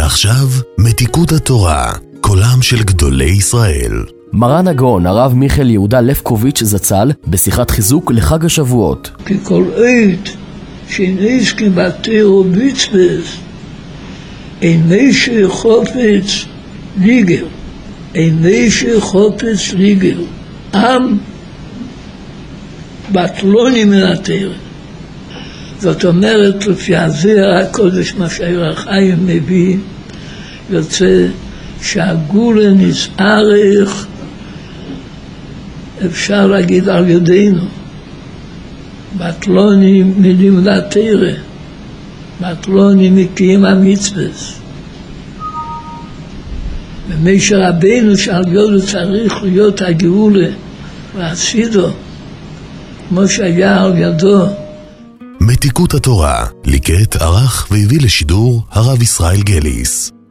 ועכשיו, מתיקות התורה, קולם של גדולי ישראל. מרן הגאון הרב מיכאל יהודה לפקוביץ' זצ"ל בשיחת חיזוק לחג השבועות. כי כל עת שנזכים בתורה ומצוות אין מי חופץ ליגל, אין מי חופץ ליגל, עם בטלונים מן התורה. זאת אומרת, לפי הזרע הקודש מה שהאור החיים מביא, יוצא שהגאולה נצטרך, אפשר להגיד על ידינו, בטלונים מלימוד התורה, בטלונים מקיים המצוות. ומשה רבינו שעל ידו צריך להיות הגאולה והחסידו, כמו שהיה על ידו. מתיקות התורה, ליקט, ערך והביא לשידור הרב ישראל גליס.